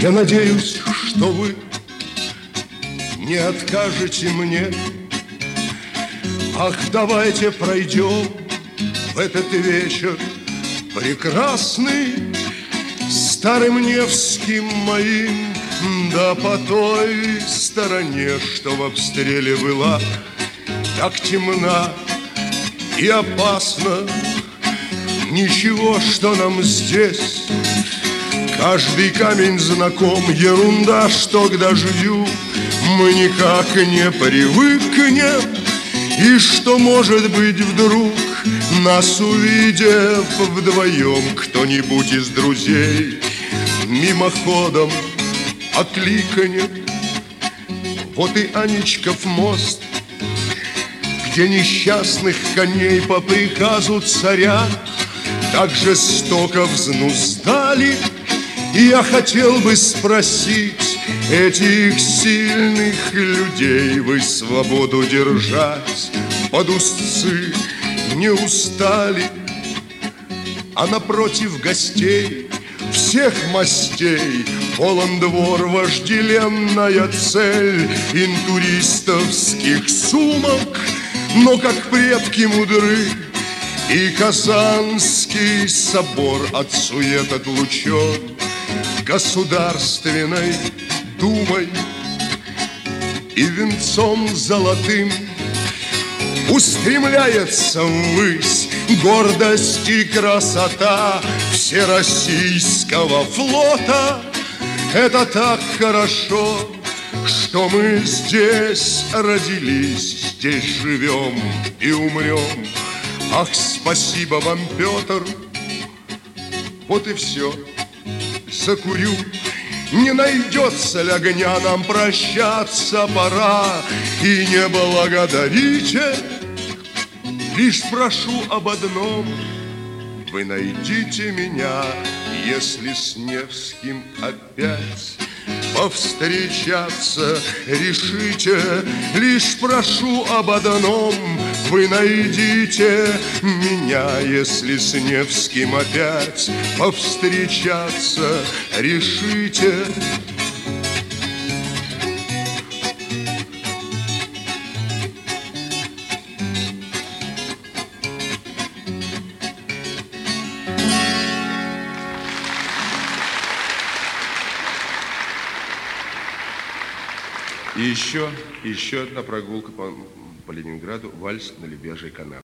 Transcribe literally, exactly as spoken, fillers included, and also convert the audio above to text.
Я надеюсь, что вы не откажете мне. Ах, давайте пройдем в этот вечер прекрасный старым Невским моим, да по той стороне, что в обстреле была так темна и опасна. Ничего, что нам здесь каждый камень знаком, ерунда, что к дождю мы никак не привыкнем. И что, может быть, вдруг, нас увидев вдвоем, кто-нибудь из друзей мимоходом окликнет: вот и Аничков мост, где несчастных коней по приказу царя так жестоко взнуздали. И я хотел бы спросить этих сильных людей: вы свободу держать под узцы не устали? А напротив гостей всех мастей полон двор, вожделенная цель интуристовских сумок. Но как предки мудры, и Казанский собор от сует отлучен Государственной Думой, и венцом золотым устремляется ввысь гордость и красота Всероссийского флота. Это так хорошо, что мы здесь родились, здесь живем и умрем. Ах, спасибо вам, Петр. Вот и все. Закурю. Не найдется ли огня, нам прощаться пора. И не благодарите, лишь прошу об одном: вы найдите меня, если с Невским опять повстречаться решите. Лишь прошу об одном: вы найдите меня, если с Невским опять повстречаться решите. И еще, еще одна прогулка по, по Ленинграду, вальс на Лебяжьей канаве.